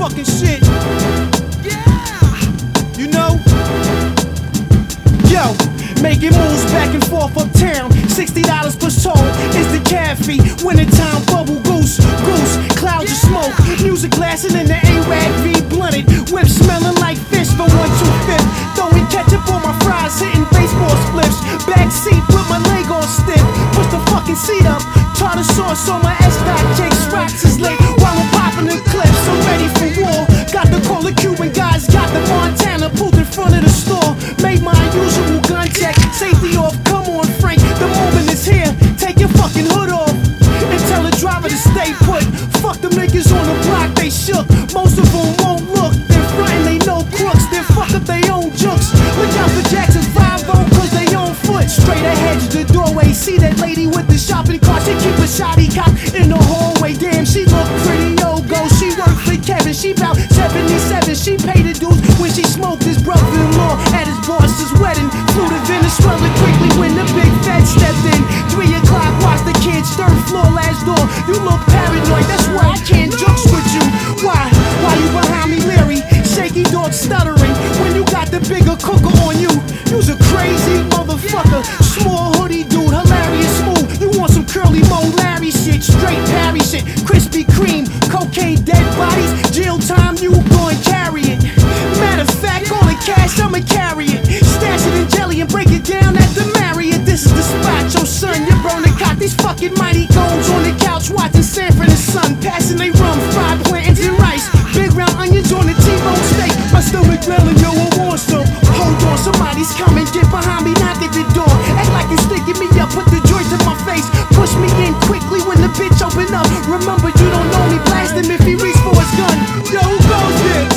fucking shit. You know? Yo, making moves back and forth uptown. $60 per soul is the cab fee. Wintertime bubble goose, clouds of smoke. Music blasting in the A-Rag V blunted. Whip smelling like fish for 1/2/5. Throwing ketchup on my fries, hitting baseball spliffs. Back seat with my leg on stiff. Push the fucking seat up. Tartar sauce on my S-Dot. Jake's rocks is late while I'm popping the clips. I'm ready for war. Got the call of Cuban guys, got the Montana booth in front of the store. Made my usual gun check, safety off. Come on, Frank, the moment is here. Take your fucking hood off and tell the driver to stay put. Fuck them niggas on the block, they shook. Most of them won't look. They're frontin', they know crooks. They fuck up they own jokes. Look out for Jackson 5-0, cause they on foot. Straight ahead to the doorway. See that lady with the shopping cart? She keep a shoddy cop in the hallway. Damn, she look pretty, no go. She work for Kevin, she bout 77. She paid the dues when she smoked his brother-in-law at his boss's wedding. Flew to Venezuela quickly when the big fed stepped in. 3 o'clock, watch the kids, third floor, last door. You look paranoid, that's why I can't jokes with you. Why you behind me, Larry? Shaky dog stuttering when you got the bigger cooker on you. You's a crazy motherfucker. Small hoodie dude, hilarious smooth. You want some curly Mo Larry shit, straight Barry shit. Krispy Kreme, cocaine, dead bodies. Jail time, you gon' carry it. Matter of fact, all the cash, I'ma carry it. Stash it in jelly and break it down at the Marriott. This is the spot, yo son, you burn the cock. These fucking mighty goons on the couch watching Sanford and Son. Passing they rum, fried plantains and rice. Big round onions on the T-bone steak. My stomach growling, yo, I want some. Hold on, somebody's coming, get behind me, knock at the door. Act like you sticking me up, put the joint to my face. Push me in quickly when the bitch open up. Remember, you don't know me, blast him if he reach for his gun. Yo, who goes there?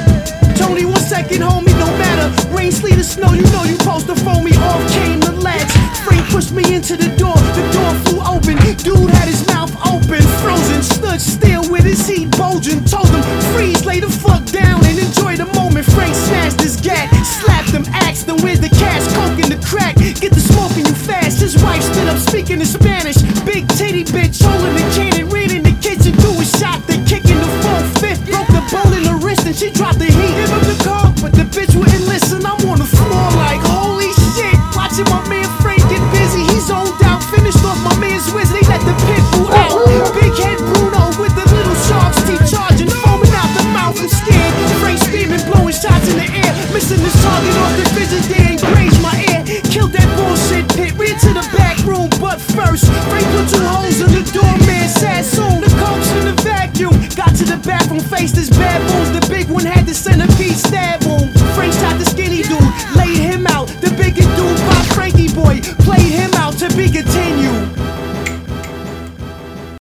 Tony, 1 second, homie, no matter. Rain, sleet, or snow, you know you supposed to phone me. Off came the latch. Frank pushed me into the door flew open. Dude had his mouth open, frozen, stood still with his heat bulging. Told him, freeze, lay the fuck down and enjoy the moment. Frank snatched his gat, slapped him, asked him, where's the cash? Coke in the crack, get the smoking you fast. His wife stood up speaking in Spanish. Big titty bitch, holding the cannon, ran in the kitchen, threw a shot, the kick in the 4/5, broke the bone in the wrist and she dropped